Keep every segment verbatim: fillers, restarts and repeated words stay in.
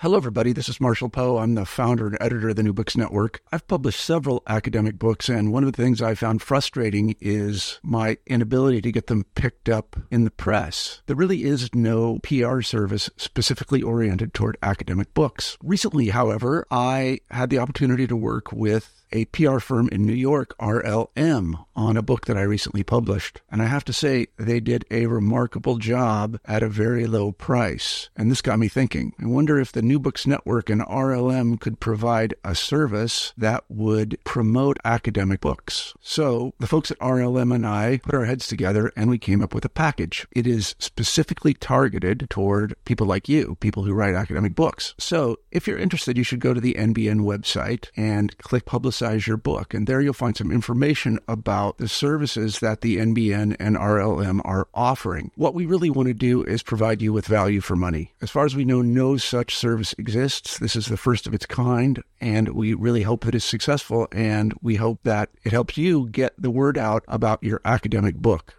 Hello, everybody. This is Marshall Poe. I'm the founder and editor of the New Books Network. I've published several academic books, and one of the things I found frustrating is my inability to get them picked up in the press. There really is no P R service specifically oriented toward academic books. Recently, however, I had the opportunity to work with a P R firm in New York, R L M, on a book that I recently published. And I have to say, they did a remarkable job at a very low price. And this got me thinking. I wonder if the New Books Network and R L M could provide a service that would promote academic books. So the folks at R L M and I put our heads together and we came up with a package. It is specifically targeted toward people like you, people who write academic books. So if you're interested, you should go to the N B N website and click Publicize your book. And there you'll find some information about the services that the N B N and R L M are offering. What we really want to do is provide you with value for money. As far as we know, no such service exists. This is the first of its kind, and we really hope that it's successful, and we hope that it helps you get the word out about your academic book.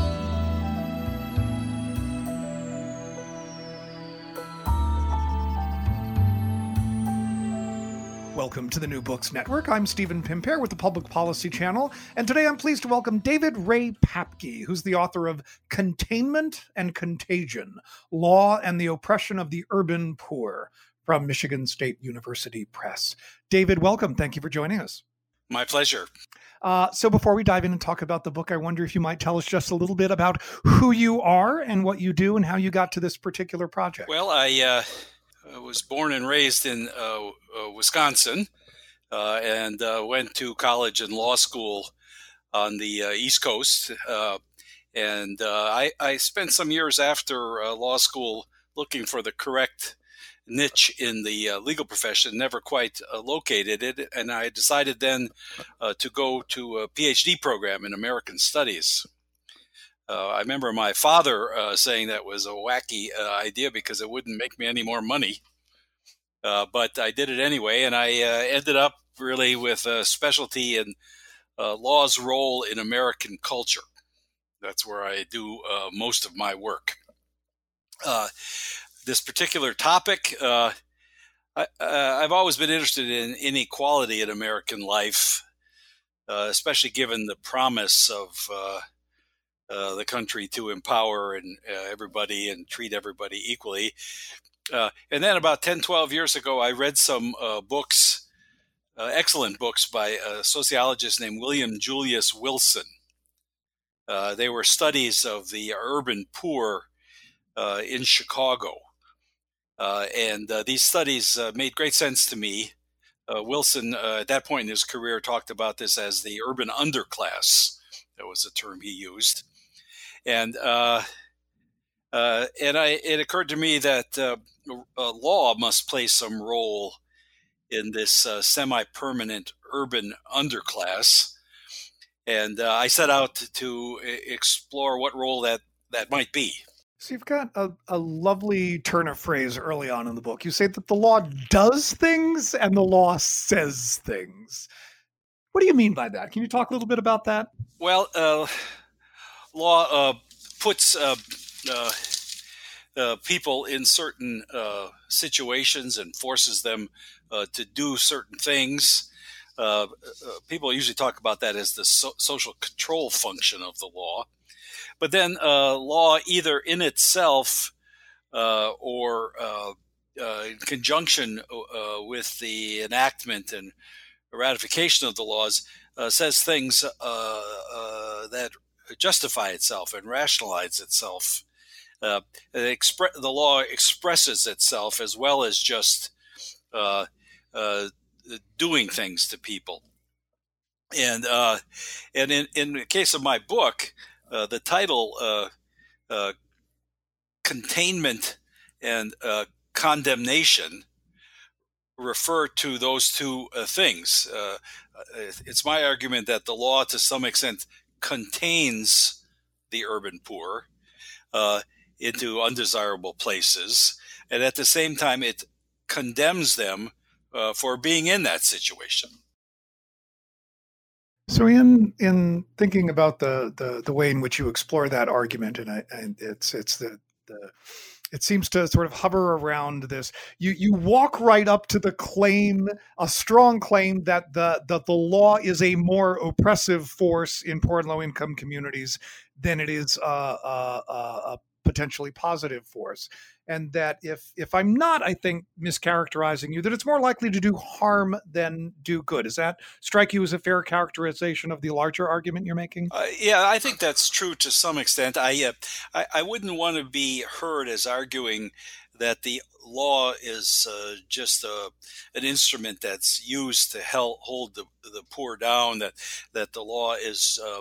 Welcome to the New Books Network. I'm Stephen Pimpare with the Public Policy Channel, and today I'm pleased to welcome David Ray Papke, who's the author of Containment and Contagion: Law and the Oppression of the Urban Poor, from Michigan State University Press. David, welcome. Thank you for joining us. My pleasure. Uh, so before we dive in and talk about the book, I wonder if you might tell us just a little bit about who you are and what you do and how you got to this particular project. Well, I... Uh... I was born and raised in uh, uh, Wisconsin uh, and uh, went to college and law school on the uh, East Coast. Uh, and uh, I, I spent some years after uh, law school looking for the correct niche in the uh, legal profession, never quite uh, located it. And I decided then uh, to go to a P H D program in American Studies. Uh, I remember my father uh, saying that was a wacky uh, idea because it wouldn't make me any more money. Uh, but I did it anyway, and I uh, ended up really with a specialty in uh, law's role in American culture. That's where I do uh, most of my work. Uh, this particular topic, uh, I, uh, I've always been interested in inequality in American life, uh, especially given the promise of uh, Uh, the country to empower and uh, everybody and treat everybody equally. Uh, and then about ten, twelve years ago, I read some uh, books, uh, excellent books by a sociologist named William Julius Wilson. Uh, they were studies of the urban poor uh, in Chicago. Uh, and uh, these studies uh, made great sense to me. Uh, Wilson, uh, at that point in his career, talked about this as the urban underclass. That was a term he used. And uh, uh, and I, it occurred to me that uh, uh, law must play some role in this uh, semi-permanent urban underclass. And uh, I set out to, to explore what role that, that might be. So you've got a, a lovely turn of phrase early on in the book. You say that the law does things and the law says things. What do you mean by that? Can you talk a little bit about that? Well, uh, law uh, puts uh, uh, uh, people in certain uh, situations and forces them uh, to do certain things. Uh, uh, people usually talk about that as the so- social control function of the law. But then uh, law, either in itself uh, or uh, uh, in conjunction uh, with the enactment and ratification of the laws, uh, says things uh, uh, that justify itself and rationalize itself. Uh, it expre- the law expresses itself as well as just uh, uh, doing things to people. And uh, and in, in the case of my book, uh, the title uh, uh, Containment and uh, Condemnation refer to those two uh, things. Uh, it's my argument that the law, to some extent, contains the urban poor uh, into undesirable places, and at the same time, it condemns them uh, for being in that situation. So, in in thinking about the the, the way in which you explore that argument, and, I, and it's it's the the It seems to sort of hover around this. You you walk right up to the claim, a strong claim that the that the law is a more oppressive force in poor and low income communities than it is a, a, a, a potentially positive force, and that if if I'm not, I think, mischaracterizing you, that it's more likely to do harm than do good. Does that strike you as a fair characterization of the larger argument you're making? Uh, yeah, I think that's true to some extent. I, uh, I I wouldn't want to be heard as arguing that the law is uh, just a, an instrument that's used to help hold the the poor down. That that the law is um,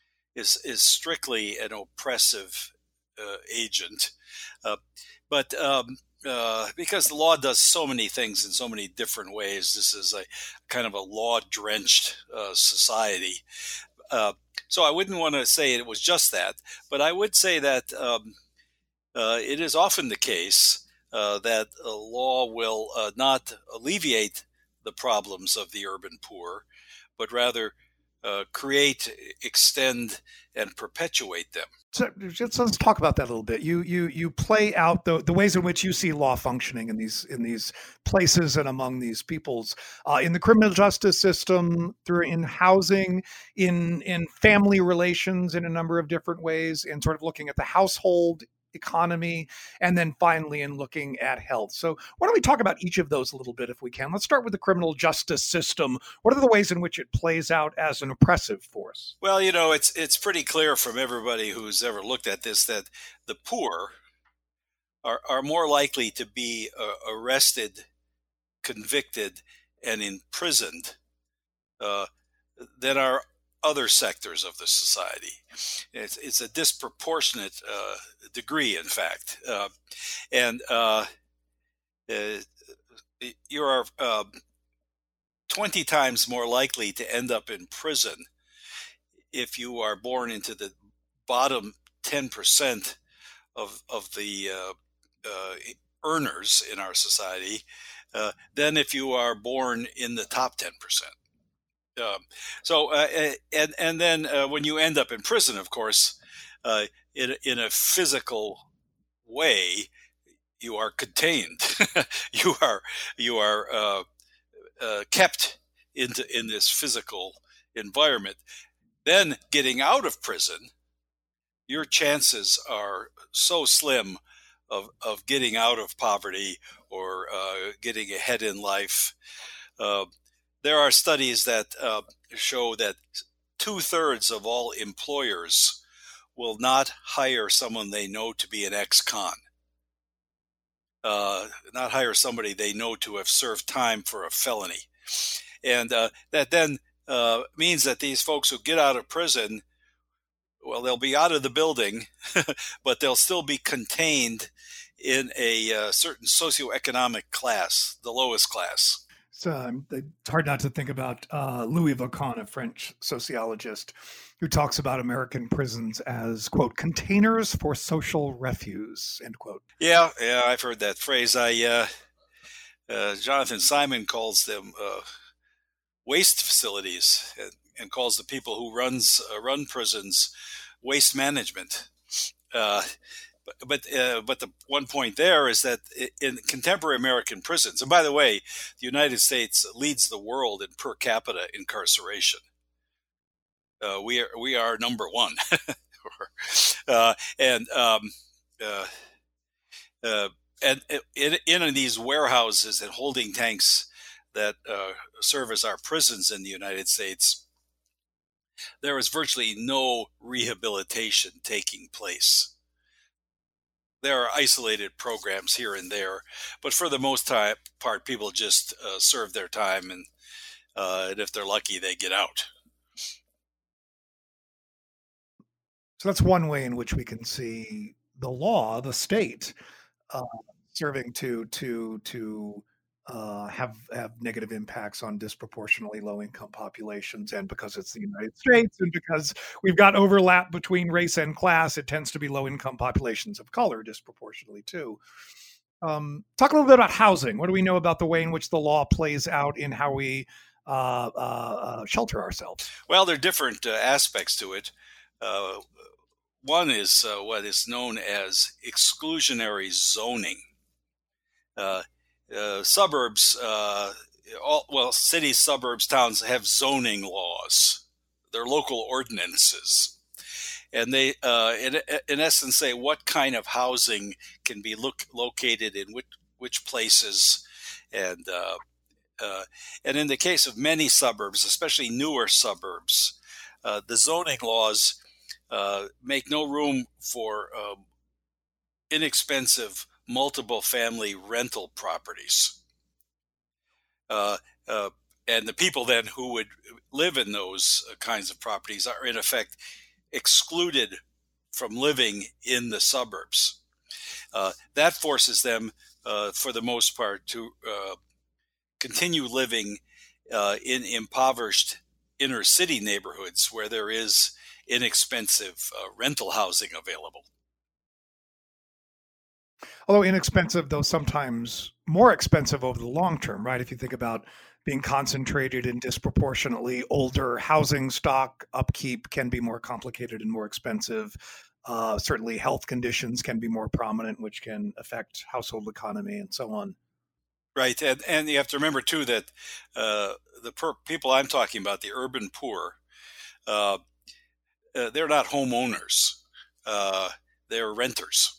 is is strictly an oppressive uh, agent. Uh, but um, uh, because the law does so many things in so many different ways, this is a kind of a law-drenched uh, society. Uh, so I wouldn't want to say it was just that, but I would say that um, uh, it is often the case uh, that a law will uh, not alleviate the problems of the urban poor, but rather uh, create, extend, and perpetuate them. So just let's talk about that a little bit. You you you play out the the ways in which you see law functioning in these in these places and among these peoples, uh, in the criminal justice system, through in housing, in in family relations, in a number of different ways, in sort of looking at the household economy, and then finally in looking at health. So why don't we talk about each of those a little bit if we can? Let's start with the criminal justice system. What are the ways in which it plays out as an oppressive force? Well, you know, it's it's pretty clear from everybody who's ever looked at this that the poor are, are more likely to be uh, arrested, convicted, and imprisoned uh, than are other sectors of the society. It's, it's a disproportionate uh, degree, in fact. Uh, and uh, uh, you are uh, twenty times more likely to end up in prison if you are born into the bottom ten percent of, of the uh, uh, earners in our society uh, than if you are born in the top ten percent. Um, so, uh, and and then uh, when you end up in prison, of course, uh, in in a physical way, you are contained. you are you are uh, uh, kept into in this physical environment. Then getting out of prison, your chances are so slim of of getting out of poverty or uh, getting ahead in life. Uh, There are studies that uh, show that two-thirds of all employers will not hire someone they know to be an ex-con, uh, not hire somebody they know to have served time for a felony. And uh, that then uh, means that these folks who get out of prison, well, they'll be out of the building, but they'll still be contained in a uh, certain socioeconomic class, the lowest class. So um, it's hard not to think about uh, Louis Vacan, a French sociologist, who talks about American prisons as, quote, containers for social refuse, end quote. Yeah, yeah, I've heard that phrase. I uh, uh, Jonathan Simon calls them uh, waste facilities, and, and calls the people who runs uh, run prisons waste management. Uh, But uh, but the one point there is that in contemporary American prisons, and by the way, the United States leads the world in per capita incarceration. Uh, we are we are number one, uh, and um, uh, uh, and in, in these warehouses and holding tanks that uh, serve as our prisons in the United States, there is virtually no rehabilitation taking place. There are isolated programs here and there, but for the most time, part, people just uh, serve their time, and, uh, and if they're lucky, they get out. So that's one way in which we can see the law, the state, uh, serving to to to uh, have have negative impacts on disproportionately low income populations, and because it's the United States, and because we've got overlap between race and class, it tends to be low income populations of color disproportionately too. Um, talk a little bit about housing. What do we know about the way in which the law plays out in how we uh, uh, uh, shelter ourselves? Well, there are different uh, aspects to it. Uh, one is uh, what is known as exclusionary zoning. Uh, uh, suburbs, uh, all, well, cities, suburbs, towns have zoning laws. They're local ordinances. And they, uh, in, in essence, say what kind of housing can be look, located in which, which places. And, uh, uh, and in the case of many suburbs, especially newer suburbs, uh, the zoning laws uh, make no room for uh, inexpensive multiple family rental properties. Uh, uh, and the people then who would live in those kinds of properties are in effect excluded from living in the suburbs. Uh, that forces them, uh, for the most part, to uh, continue living uh, in impoverished inner city neighborhoods where there is inexpensive uh, rental housing available. Although inexpensive, though sometimes more expensive over the long term, right? If you think about being concentrated in disproportionately older housing stock, upkeep can be more complicated and more expensive. Uh, certainly health conditions can be more prominent, which can affect household economy and so on. Right. And, and you have to remember, too, that uh, the per- people I'm talking about, the urban poor, uh, uh, they're not homeowners. Uh, they're renters.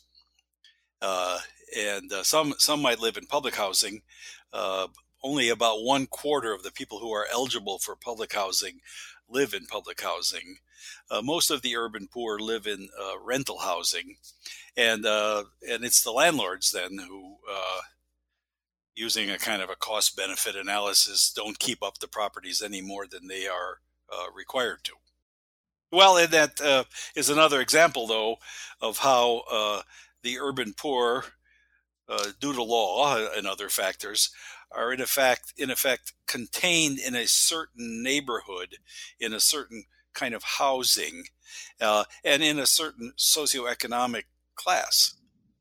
Uh, and uh, some some might live in public housing. Uh, only about one quarter of the people who are eligible for public housing live in public housing. Uh, most of the urban poor live in uh, rental housing, and uh, and it's the landlords then who, uh, using a kind of a cost-benefit analysis, don't keep up the properties any more than they are uh, required to. Well, and that uh, is another example, though, of how uh, the urban poor, uh, due to law and other factors, are in effect, in effect contained in a certain neighborhood, in a certain kind of housing, uh, and in a certain socioeconomic class.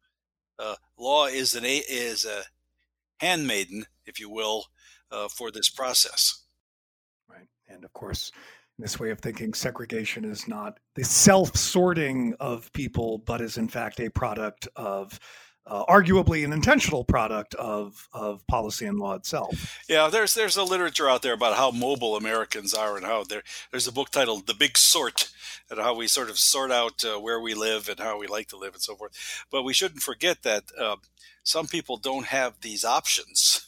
Uh, law is an is a handmaiden, if you will, uh, for this process. Right, and of course, this way of thinking, segregation is not the self-sorting of people, but is in fact a product of, uh, arguably an intentional product of of policy and law itself. Yeah, there's there's a literature out there about how mobile Americans are, and how there there's a book titled "The Big Sort," and how we sort of sort out uh, where we live and how we like to live and so forth. But we shouldn't forget that uh, some people don't have these options.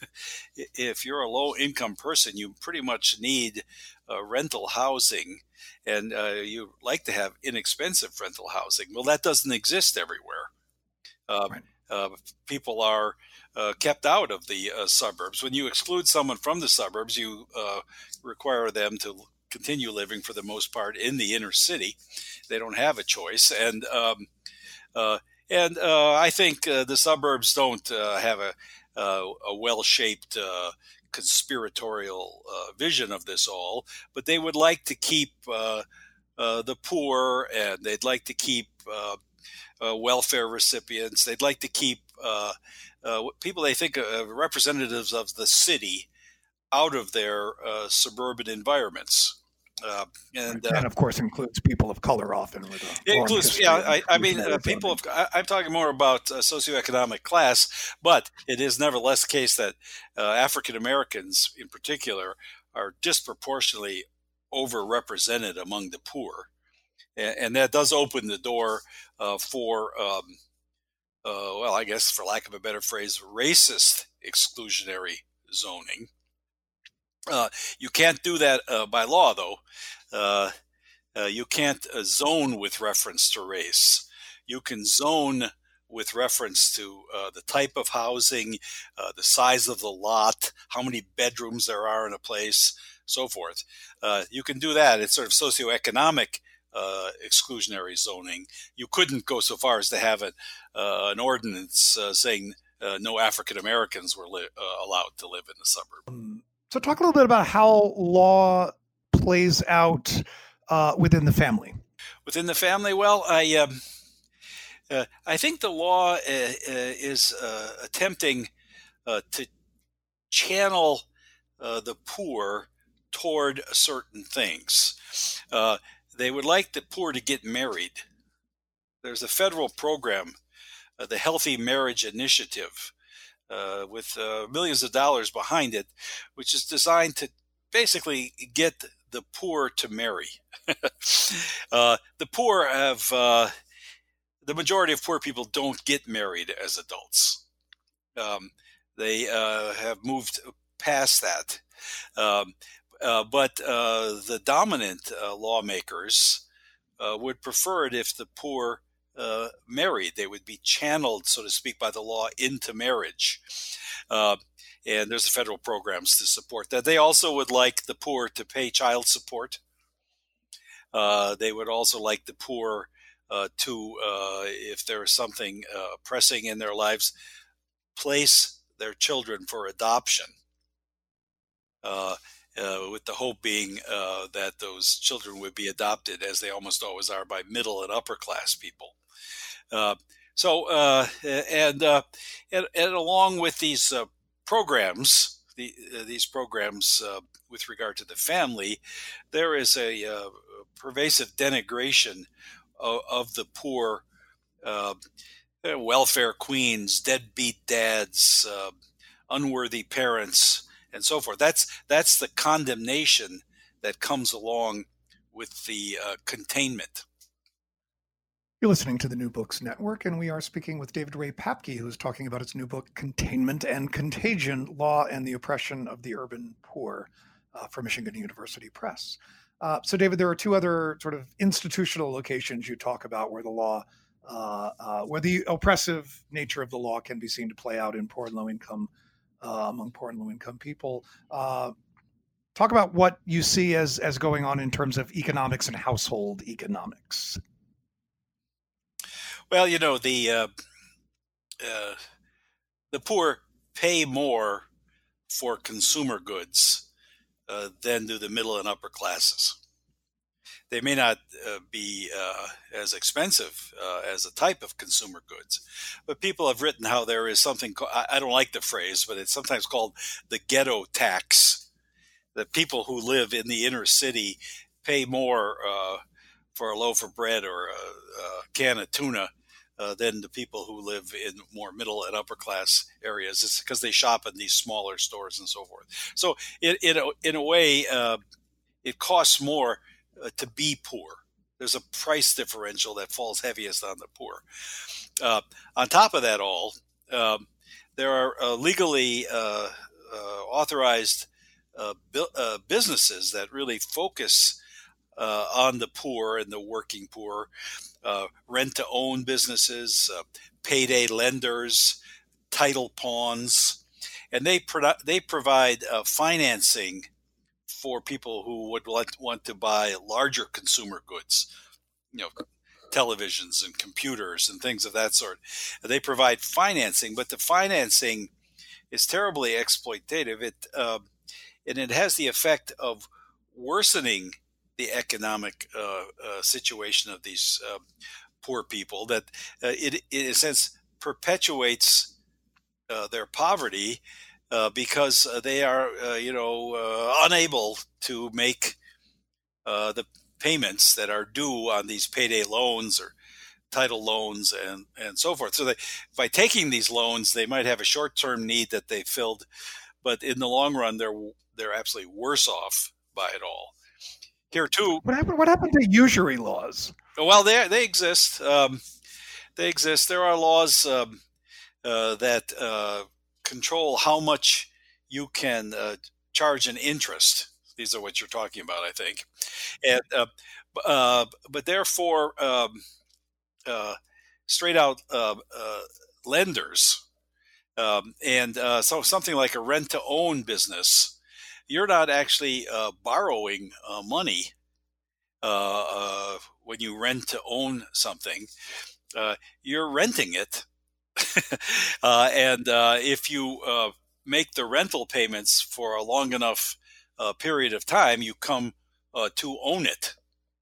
If you're a low-income person, you pretty much need uh, rental housing, and uh, you like to have inexpensive rental housing. Well, that doesn't exist everywhere. Uh, Right. uh, people are uh, kept out of the uh, suburbs. When you exclude someone from the suburbs, you uh, require them to continue living, for the most part, in the inner city. They don't have a choice, and um, uh, and uh, I think uh, the suburbs don't uh, have a uh, a well-shaped uh, conspiratorial uh, vision of this all, but they would like to keep uh, uh, the poor, and they'd like to keep uh, uh, welfare recipients. They'd like to keep uh, uh, people they think uh, representatives of the city out of their uh, suburban environments. Uh, and, Right. uh, and of course includes people of color often with a it long includes, history yeah, of I, I mean, uh, exclusionary people zoning. of, I, I'm talking more about uh, socioeconomic class, but it is nevertheless the case that uh, African Americans in particular are disproportionately overrepresented among the poor. And, and that does open the door uh, for, um, uh, well, I guess for lack of a better phrase, racist exclusionary zoning. Uh, you can't do that uh, by law, though. Uh, uh, you can't uh, zone with reference to race. You can zone with reference to uh, the type of housing, uh, the size of the lot, how many bedrooms there are in a place, so forth. Uh, you can do that. It's sort of socioeconomic uh, exclusionary zoning. You couldn't go so far as to have it, uh, an ordinance uh, saying uh, no African Americans were li- uh, allowed to live in the suburb. Um, so talk a little bit about how law plays out uh, within the family. Within the family, well, I um, uh, I think the law uh, uh, is uh, attempting uh, to channel uh, the poor toward certain things. Uh, they would like the poor to get married. there's a federal program, uh, the Healthy Marriage Initiative, uh, with uh, millions of dollars behind it, which is designed to basically get the poor to marry. uh, the poor have, uh, the majority of poor people don't get married as adults. Um, they uh, have moved past that. Um, uh, but uh, the dominant uh, lawmakers uh, would prefer it if the poor uh, married. They would be channeled, so to speak, by the law into marriage. Uh, and there's federal programs to support that. They also would like the poor to pay child support. Uh, they would also like the poor uh, to, uh, if there is something uh, pressing in their lives, place their children for adoption, uh, uh, with the hope being uh, that those children would be adopted, as they almost always are, by middle and upper class people. Uh, so, uh, and, uh, and and along with these uh, programs, the, uh, these programs uh, with regard to the family, there is a uh, pervasive denigration of, of the poor, uh, welfare queens, deadbeat dads, uh, unworthy parents, and so forth. That's that's the condemnation that comes along with the uh, containment. You're listening to the New Books Network, and we are speaking with David Ray Papke, who is talking about his new book, Containment and Contagion, Law and the Oppression of the Urban Poor, uh, for Michigan University Press. Uh, so, David, there are two other sort of institutional locations you talk about where the law, uh, uh, where the oppressive nature of the law can be seen to play out in poor and low income, uh, among poor and low income people. Uh, talk about what you see as, as going on in terms of economics and household economics. Well, you know, the uh, uh, the poor pay more for consumer goods uh, than do the middle and upper classes. They may not uh, be uh, as expensive uh, as a type of consumer goods, but people have written how there is something, I, I don't like the phrase, but it's sometimes called the ghetto tax, that people who live in the inner city pay more uh, for a loaf of bread or a, a can of tuna Uh, than the people who live in more middle and upper class areas. It's because they shop in these smaller stores and so forth. So it, it in a way, uh, it costs more uh, to be poor. There's a price differential that falls heaviest on the poor. Uh, on top of that all, um, there are uh, legally uh, uh, authorized uh, bu- uh, businesses that really focus uh, on the poor and the working poor. Uh, rent-to-own businesses, uh, payday lenders, title pawns, and they pro- they provide uh, financing for people who would want, want to buy larger consumer goods, you know, televisions and computers and things of that sort. They provide financing, but the financing is terribly exploitative. It uh, and it has the effect of worsening the economic uh, uh, situation of these uh, poor people, that uh, it, it, in a sense, perpetuates uh, their poverty uh, because uh, they are, uh, you know, uh, unable to make uh, the payments that are due on these payday loans or title loans and, and so forth. So they, by taking these loans, they might have a short-term need that they filled, but in the long run, they're they're absolutely worse off by it all. Here too. What happened? What happened to usury laws? Well, they they exist. Um, they exist. There are laws um, uh, that uh, control how much you can uh, charge an interest. These are what you're talking about, I think. And uh, uh, but therefore, um, uh, straight out uh, uh, lenders, um, and uh, so something like a rent-to-own business, you're not actually uh, borrowing uh, money uh, uh, when you rent to own something. Uh, you're renting it. uh, and uh, if you uh, make the rental payments for a long enough uh, period of time, you come uh, to own it.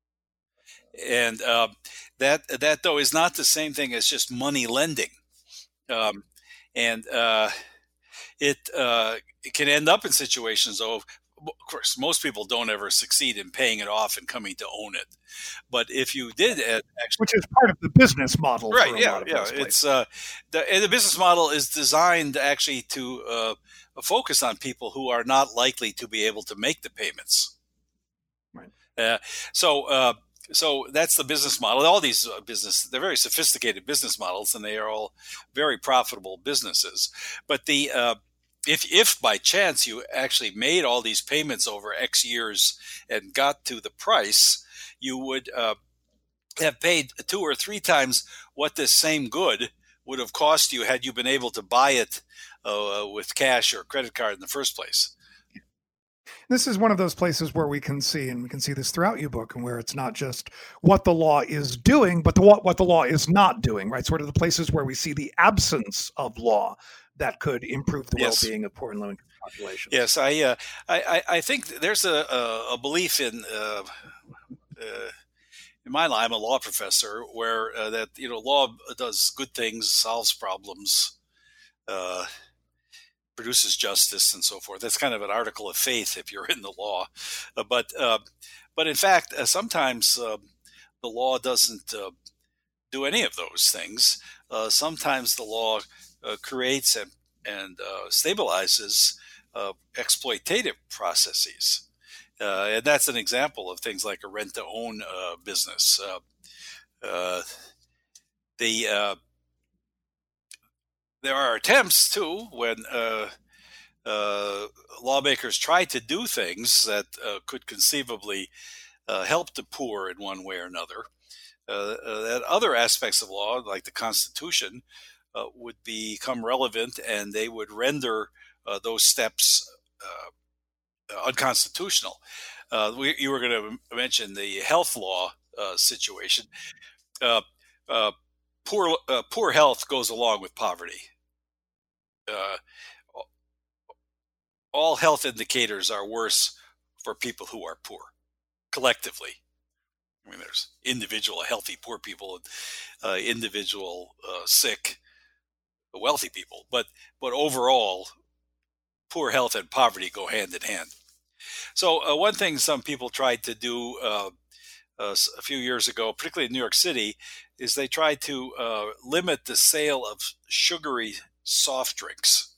And uh, that, that, though, is not the same thing as just money lending. Um, and uh, it, uh, it can end up in situations, though, of course, most people don't ever succeed in paying it off and coming to own it. But if you did actually, which is part of the business model, right? For a yeah, lot of yeah. It's uh, the the business model is designed actually to uh, focus on people who are not likely to be able to make the payments. Right. Uh, so. Uh, So that's the business model. All these business, they're very sophisticated business models, and they are all very profitable businesses. But the uh, if if by chance you actually made all these payments over X years and got to the price, you would uh, have paid two or three times what this same good would have cost you had you been able to buy it uh, with cash or credit card in the first place. This is one of those places where we can see, and we can see this throughout your book, and where it's not just what the law is doing, but the, what, what the law is not doing, right? Sort of the places where we see the absence of law that could improve the Yes. well-being of poor and low-income populations. Yes, I, uh, I, I think there's a, a, a belief in, uh, uh, in my line, I'm a law professor, where uh, that, you know, law does good things, solves problems, uh, produces justice, and so forth. That's kind of an article of faith if you're in the law. Uh, but uh, but in fact, uh, sometimes uh, the law doesn't uh, do any of those things. Uh, sometimes the law uh, creates and, and uh, stabilizes uh, exploitative processes. Uh, and that's an example of things like a rent-to-own uh, business. Uh, uh, the uh, There are attempts, too, when uh, uh, lawmakers try to do things that uh, could conceivably uh, help the poor in one way or another. Uh, uh, that other aspects of law, like the Constitution, uh, would become relevant, and they would render uh, those steps uh, unconstitutional. Uh, we, you were going to mention the health law uh, situation. Uh, uh, poor uh, poor health goes along with poverty. Uh, all health indicators are worse for people who are poor, collectively. I mean, there's individual healthy poor people and uh, individual uh, sick wealthy people, but but overall, poor health and poverty go hand in hand. So uh, one thing some people tried to do uh, uh, a few years ago, particularly in New York City, is they tried to uh, limit the sale of sugary soft drinks,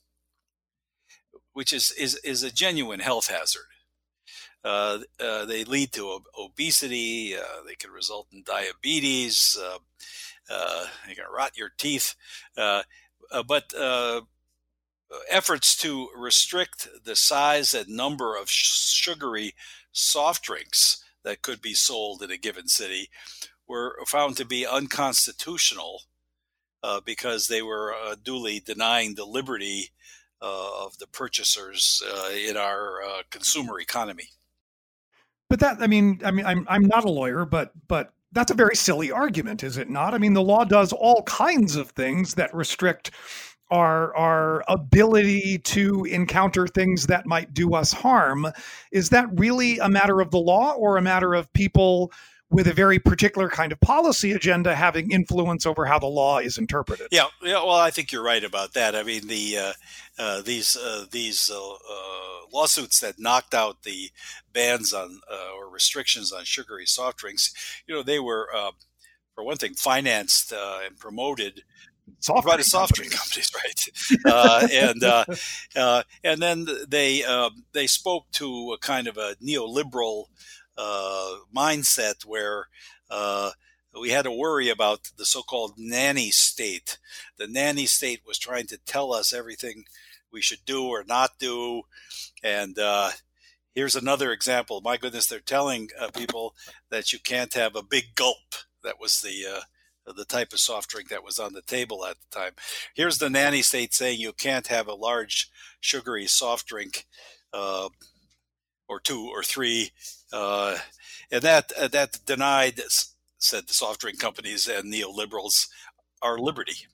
which is is, is a genuine health hazard. Uh, uh, they lead to ob- obesity. Uh, they can result in diabetes. Uh, uh, they can rot your teeth. Uh, uh, but uh, efforts to restrict the size and number of sh- sugary soft drinks that could be sold in a given city were found to be unconstitutional uh, because they were uh, duly denying the liberty uh, of the purchasers uh, in our uh, consumer economy. But that, I mean, I mean, I'm I'm not a lawyer, but but that's a very silly argument, is it not? I mean, the law does all kinds of things that restrict our our ability to encounter things that might do us harm. Is that really a matter of the law, or a matter of people with a very particular kind of policy agenda having influence over how the law is interpreted? Yeah, yeah. Well, I think you're right about that. I mean, the uh, uh, these uh, these uh, uh, lawsuits that knocked out the bans on uh, or restrictions on sugary soft drinks, you know, they were, uh, for one thing, financed uh, and promoted Soft by drink the soft drink companies, right? uh, and uh, uh, and then they uh, they spoke to a kind of a neoliberal uh, mindset where uh, we had to worry about the so-called nanny state. The nanny state was trying to tell us everything we should do or not do. And uh, here's another example. My goodness, they're telling uh, people that you can't have a big gulp. That was the uh, the type of soft drink that was on the table at the time. Here's the nanny state saying you can't have a large sugary soft drink uh, or two or three. Uh, and that uh, that denied, said the soft drink companies and neoliberals, our liberty.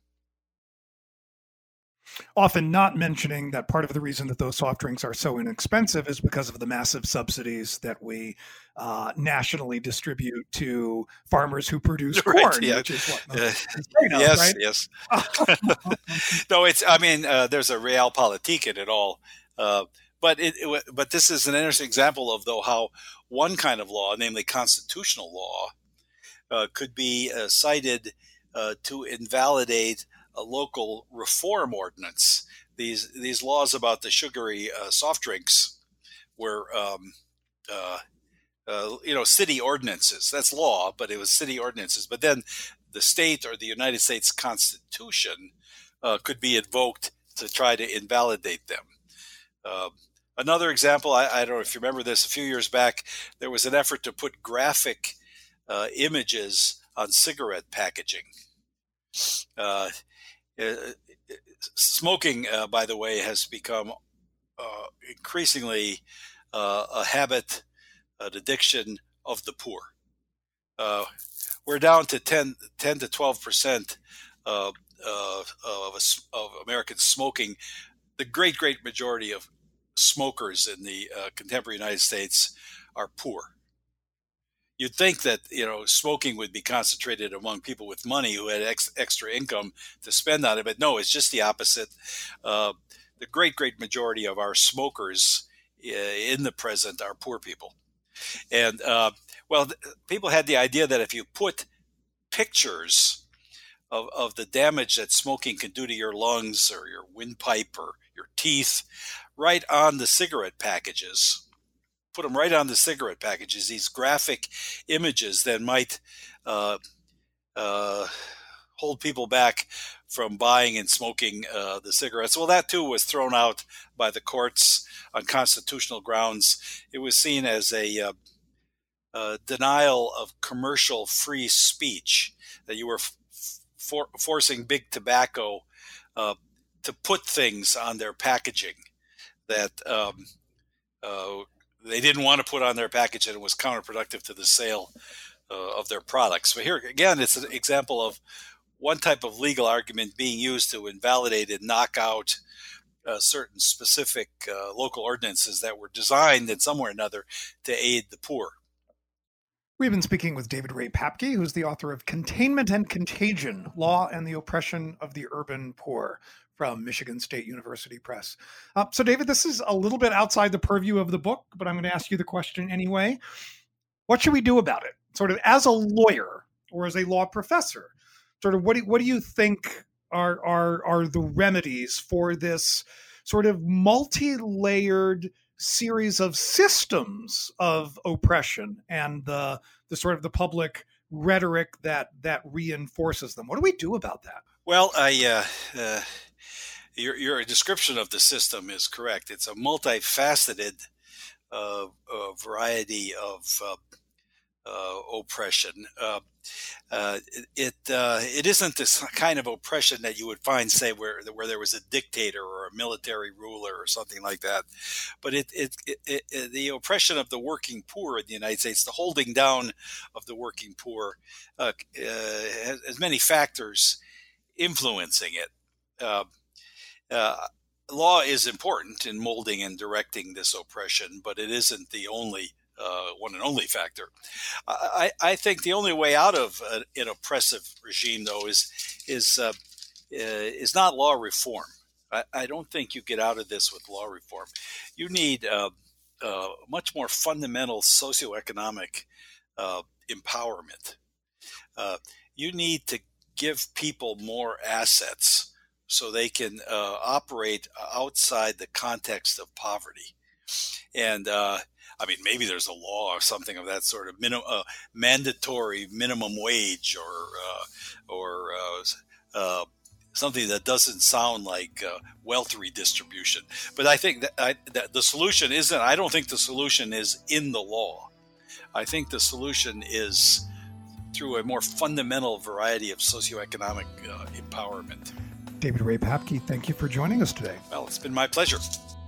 Often not mentioning that part of the reason that those soft drinks are so inexpensive is because of the massive subsidies that we uh, nationally distribute to farmers who produce Right, corn, yeah. which is what Uh, most of us yes, right? yes. No, it's. I mean, uh, there's a realpolitik in it all. Uh, but it, it but this is an interesting example of though how one kind of law, namely constitutional law, uh, could be uh, cited uh, to invalidate a local reform ordinance. These these laws about the sugary uh, soft drinks were um, uh, uh, you know city ordinances. That's law, but it was city ordinances. But then the state or the United States Constitution uh, could be invoked to try to invalidate them. Uh, another example, I, I don't know if you remember this, a few years back, there was an effort to put graphic uh, images on cigarette packaging. Uh, uh, smoking, uh, by the way, has become uh, increasingly uh, a habit, an addiction of the poor. Uh, we're down to ten, ten to twelve percent uh, uh, of, of Americans smoking. The great, great majority of smokers in the uh, contemporary United States are poor. You'd think that, you know, smoking would be concentrated among people with money who had ex- extra income to spend on it, but no, it's just the opposite. Uh, the great, great majority of our smokers uh, in the present are poor people. And, uh, well, th- people had the idea that if you put pictures of, of the damage that smoking can do to your lungs or your windpipe or your teeth right on the cigarette packages, put them right on the cigarette packages, these graphic images that might uh, uh, hold people back from buying and smoking uh, the cigarettes. Well, that too was thrown out by the courts on constitutional grounds. It was seen as a uh, uh, denial of commercial free speech, that you were f- for- forcing big tobacco uh, to put things on their packaging that um, uh, they didn't want to put on their package, and it was counterproductive to the sale uh, of their products. But here again, it's an example of one type of legal argument being used to invalidate and knock out uh, certain specific uh, local ordinances that were designed in some way or another to aid the poor. We've been speaking with David Ray Papke, who's the author of Containment and Contagion, Law and the Oppression of the Urban Poor, from Michigan State University Press. Uh, so, David, this is a little bit outside the purview of the book, but I'm going to ask you the question anyway. What should we do about it? Sort of as a lawyer or as a law professor, sort of what do, what do you think are, are, are the remedies for this sort of multi-layered series of systems of oppression and the, the sort of the public rhetoric that, that reinforces them? What do we do about that? Well, I... Uh, uh... Your, your description of the system is correct. It's a multifaceted uh, uh, variety of uh, uh, oppression. Uh, uh, it uh, it isn't this kind of oppression that you would find, say, where where there was a dictator or a military ruler or something like that. But it it, it, it the oppression of the working poor in the United States, the holding down of the working poor, uh, uh, has, has many factors influencing it. Uh, Uh, law is important in molding and directing this oppression, but it isn't the only uh, one and only factor. I, I think the only way out of a, an oppressive regime, though, is is uh, is not law reform. I, I don't think you get out of this with law reform. You need uh, uh, much more fundamental socioeconomic uh, empowerment. Uh, you need to give people more assets so they can uh, operate outside the context of poverty. And, uh, I mean, maybe there's a law or something of that sort of minim- uh, mandatory minimum wage or uh, or uh, uh, something that doesn't sound like uh, wealth redistribution. But I think that, I, that the solution isn't, I don't think the solution is in the law. I think the solution is through a more fundamental variety of socioeconomic uh, empowerment. David Ray Papke, thank you for joining us today. Well, it's been my pleasure.